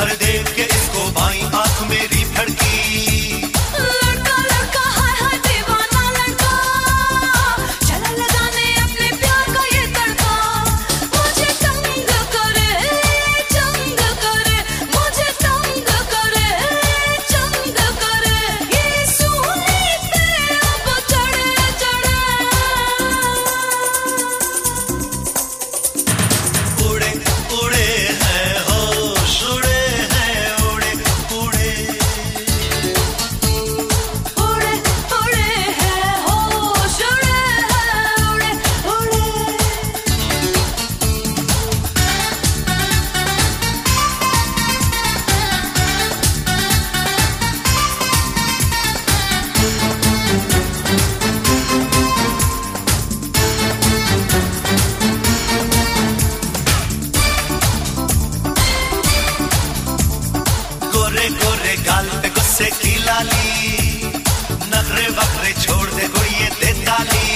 अरे देख के इसको बाईं आंख मेरी फड़की। लड़का लड़का हाय हाय दीवाना लड़का, चला लगाने अपने प्यार का ये तड़का। मुझे तंग करे चंग करे, मुझे तंग करे चंग करे, ये सूली पे अब चढ़े चढ़े। उड़े उड़े हैं होश उड़े हैं उड़े उड़े। उड़े उड़े हैं होश उड़े हैं उड़े उड़े। गोरे गोरे गाल पे गुस्से की लाली, नखरे वखरे छोड़ दे गुड़िए दे ताली।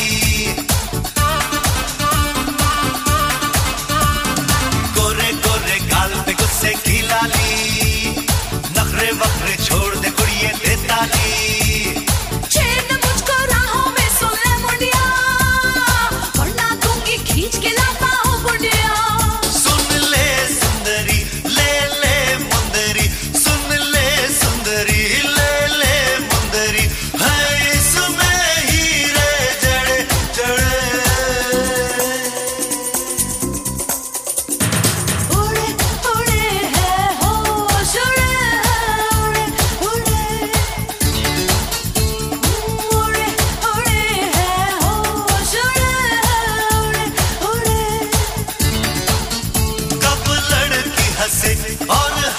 गोरे गोरे गाल पे गुस्से की लाली, नखरे वखरे छोड़ दे गुड़िए दे ताली। छेद मुझको राहों में सुन ले मुंडिया, वरना दूंगी खींच के लाता हूँ गुंडिया। सुन ले सुंदरी ले ले मुंदरी, सुन ले सुंदरी ले ले मुंदरी, है इसमें हीरे जड़े जड़े। उड़े उड़े हैं होश उड़े हैं उड़े उड़े। उड़े उड़े हैं होश उड़े हैं उड़े उड़े। कब लड़की हंसे और